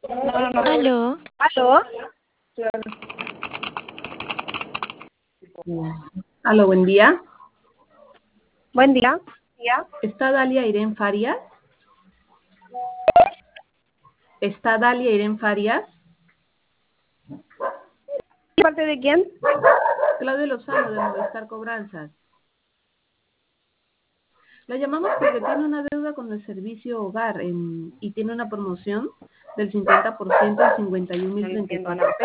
No. Aló, ¿Aló? Aló, buen día. Buen día. ¿Está Dalia Irene Farias? ¿Está Dalia Irene Farias? ¿De parte de quién? Claudio Lozano, de Movistar Cobranzas. La llamamos porque tiene una deuda con el servicio hogar y tiene una promoción del 50% en No entiendo 51.034 nada.